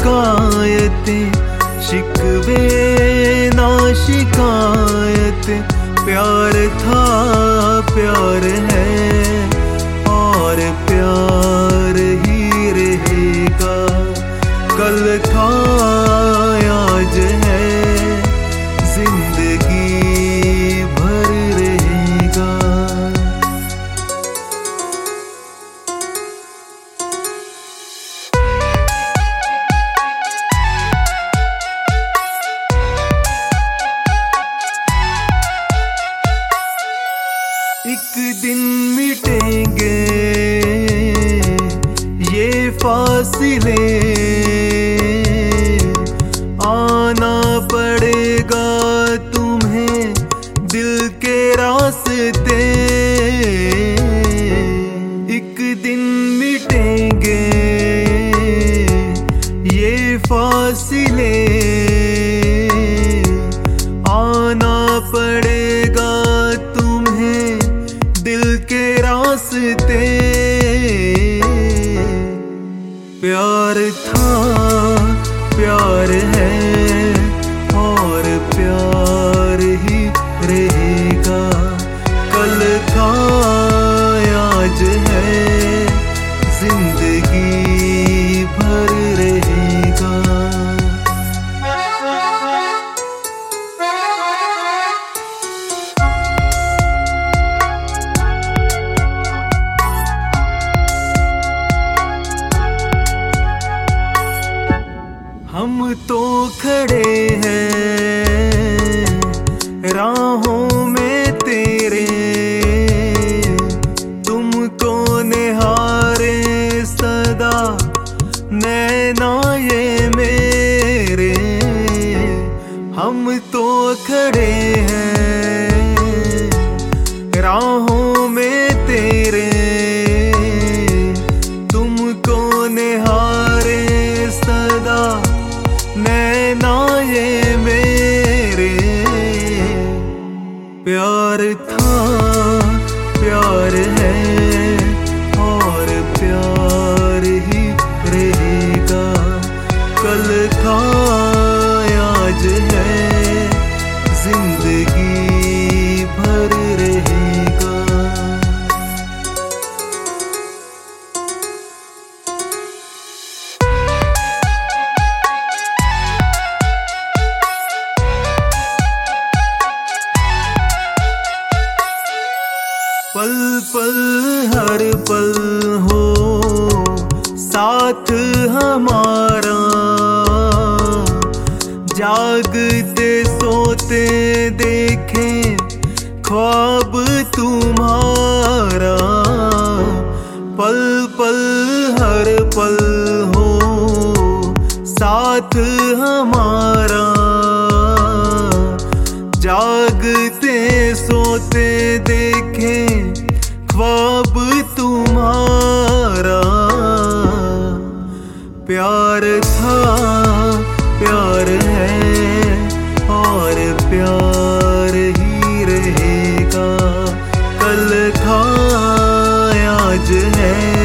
शिकायतें, शिकवे ना शिकायतें। प्यार था प्यार है और प्यार ही रहेगा। कल था आज है, जिंदगी भर रहेगा। एक दिन मिटेंगे ये फासले, आना पड़ेगा तुम्हें दिल के रास्ते। एक दिन मिटेंगे ये फासले, आना पड़ेगा तुम्हें दिल के रास्ते। प्यार था प्यार है और प्यार ही रहेगा। कल था आज है, जिंदगी भर रहेगा। हम तो खड़े हैं राहों में तेरे, तुमको निहारे सदा नैना ये मेरे। हम तो खड़े हैं राहों में तेरे, तुमको निहारे सदा नैना ये मेरे। प्यार था प्यार है और प्यार ही रहेगा। कल था आज है, जिंदगी भर रहेगा। पल पल हर पल हो साथ हमारा, जागते सोते देखें ख्वाब तुम्हारा। पल पल हर पल हो साथ हमारा, जागते सोते देखें ख्वाब तुम्हारा। प्यार था प्यार है और प्यार ही रहेगा। कल था आज है,